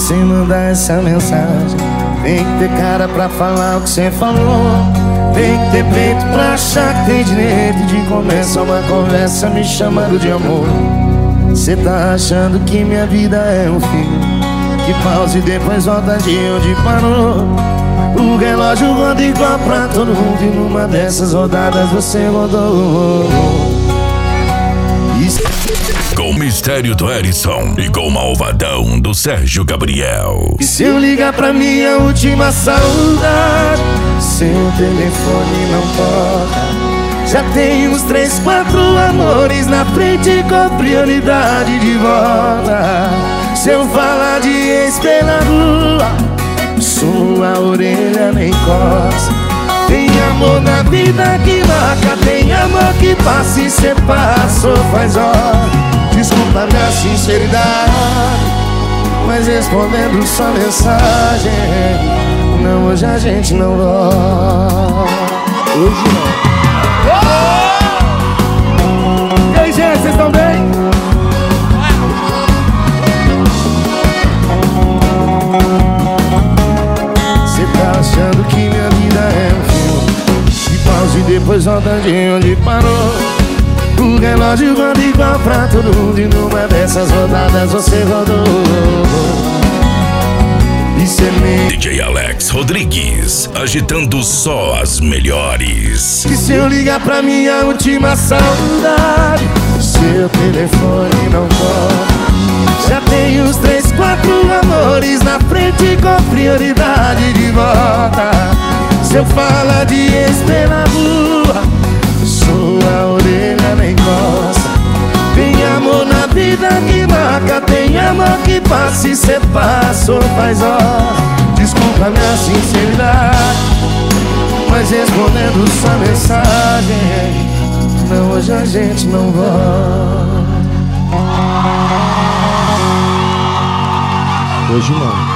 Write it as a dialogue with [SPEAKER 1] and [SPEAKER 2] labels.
[SPEAKER 1] você mandar essa mensagem. Tem que ter cara pra falar o que você falou. Tem que ter peito pra achar que tem direito de começar uma conversa me chamando de amor. Cê tá achando que minha vida é um filme que pausa e depois volta de onde parou. O relógio roda igual pra todo mundo e numa dessas rodadas você rodou.
[SPEAKER 2] Com o mistério do Edson e com o malvadão do Sérgio Gabriel.
[SPEAKER 1] E se eu ligar pra minha última saudade, seu telefone não toca. Já tem uns 3, 4 amores na frente com prioridade de volta. Se eu falar de ex pela rua, sua orelha nem coça. Tem amor na vida que marca, tem amor que passa e cê passou faz hora. Desculpa minha sinceridade, mas respondendo sua mensagem, não, hoje a gente não volta. Hoje não. E aí, gente, vocês estão bem? Cê tá achando que minha vida é um filme que pausa e depois volta de onde parou. O relógio roda igual pra todo mundo e numa dessas rodadas você rodou. Isso é meio
[SPEAKER 2] DJ Alex Rodrigues, agitando só as melhores.
[SPEAKER 1] que se eu ligar pra minha última saudade, seu telefone não toca. Já tem uns 3, 4 amores na frente com prioridade de volta. Se eu falar de ex pela rua, sua orelha nem coça. Tem amor na vida que marca, tem amor que passa e cê passou faz hora. Desculpa minha sinceridade, mas respondendo sua mensagem, não, hoje a gente não volta.
[SPEAKER 3] Hoje não.